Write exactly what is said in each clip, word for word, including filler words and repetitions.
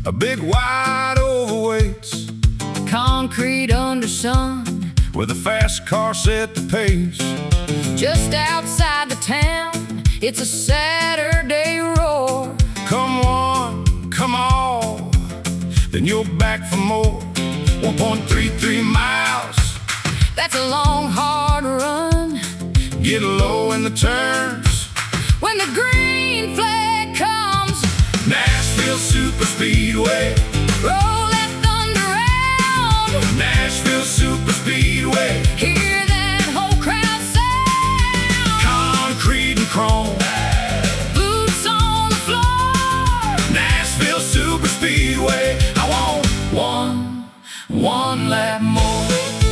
a big wide overweights, concrete under sun, with a fast car set the pace. just outside the town, it's a Saturday roar. Come one, come all, then you're back for more. one point three three miles, That's a long, hard run. get low in the turns. When the green flag comes, Nashville Super Speedway, roll that thunder round. Nashville Super Speedway, Hear that whole crowd sound. concrete and chrome. Boots on the floor. Nashville Super Speedway, I want one, one lap more.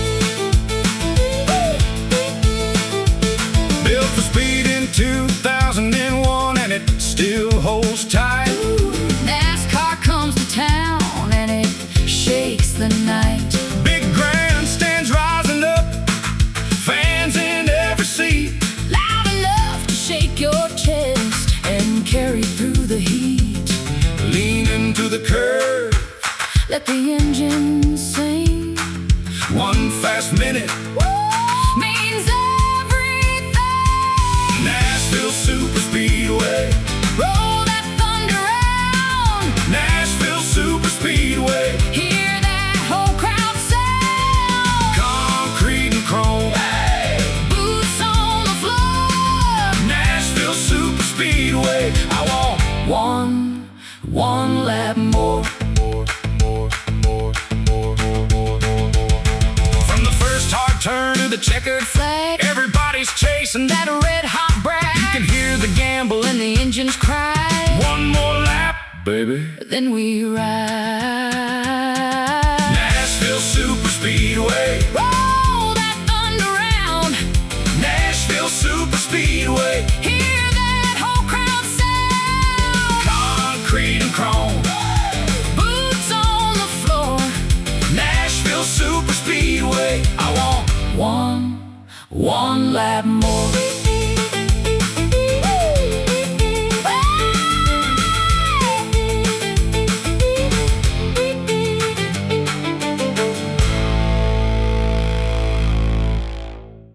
Built for speed in two thousand one, and it still holds tight. NASCAR comes to town and it shakes the night. Big grandstands rising up, fans in every seat. Loud enough to shake your chest and carry through the heat. Lean into the curve, Let the engine sing. one fast minute. Means everything. Nashville Super Speedway, Roll that thunder round. Nashville Super Speedway, Hear that whole crowd sound. concrete and chrome. Boots on the floor. Nashville Super Speedway, I want One, one lap more. from the first hard turn to the checkered Flag, everybody's chasing that. that red hot brag. You can hear the gamble When the engines cry, one more lap, baby. then we ride. Nashville Super Speedway, Roll that thunder round. Nashville Super Speedway, Hear that whole crowd sound. concrete and chrome. Boots on the floor. Nashville Super Speedway, I want One, one lap more.